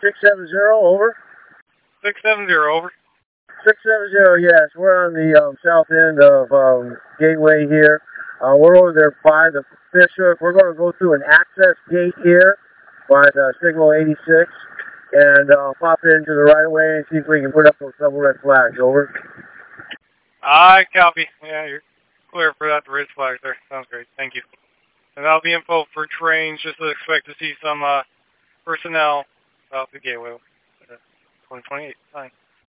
670, over. 670, over. 670, yes. We're on the south end of Gateway here. We're over there by the fish hook. We're going to go through an access gate here by the signal 86 and pop into the right of way and see if we can put up those double red flags. Over. I copy. Yeah, you're clear for that. The red flags there. Sounds great. Thank you. And that'll be info for trains. Just to expect to see some personnel out the Gateway. 2028. Fine.